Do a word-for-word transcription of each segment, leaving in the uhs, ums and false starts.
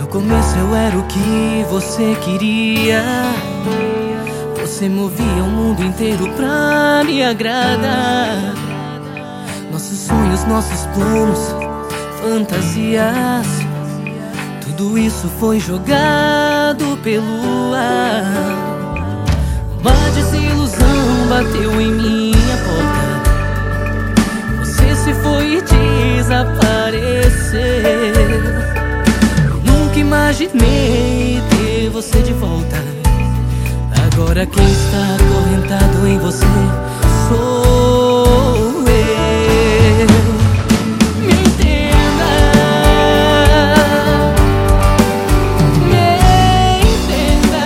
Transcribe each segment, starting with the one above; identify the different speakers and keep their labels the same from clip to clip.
Speaker 1: começo eu era o que você queria. Você movia o mundo inteiro pra me agradar. Nossos sonhos, nossos planos, fantasias, tudo isso foi jogado pelo ar. Uma desilusão bateu em minha porta. Você se foi e desapareceu. Nunca imaginei ter você de volta. Agora quem está acorrentado em você sou eu. Me entenda, me entenda.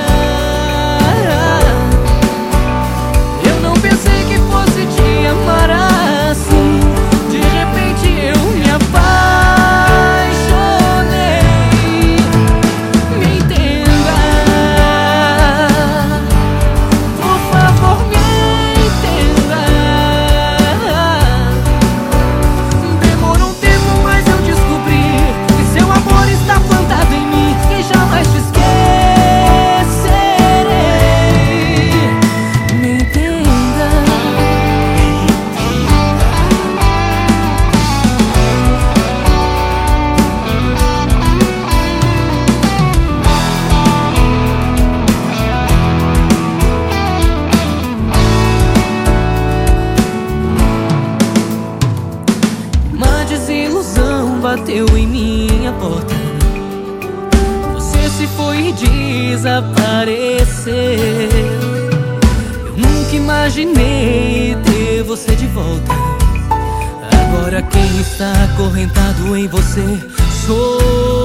Speaker 1: Eu não pensei que fosse te amar assim. De repente eu me apaixonei. Me entenda, por favor, me entenda. Demorou um tempo, mas eu descobri que seu amor está plantado em mim e jamais te esquecerei. Me entenda. Uma desilusão bateu em minha porta. Você se foi e desapareceu. Eu nunca imaginei ter você de volta. Agora quem está acorrentado em você sou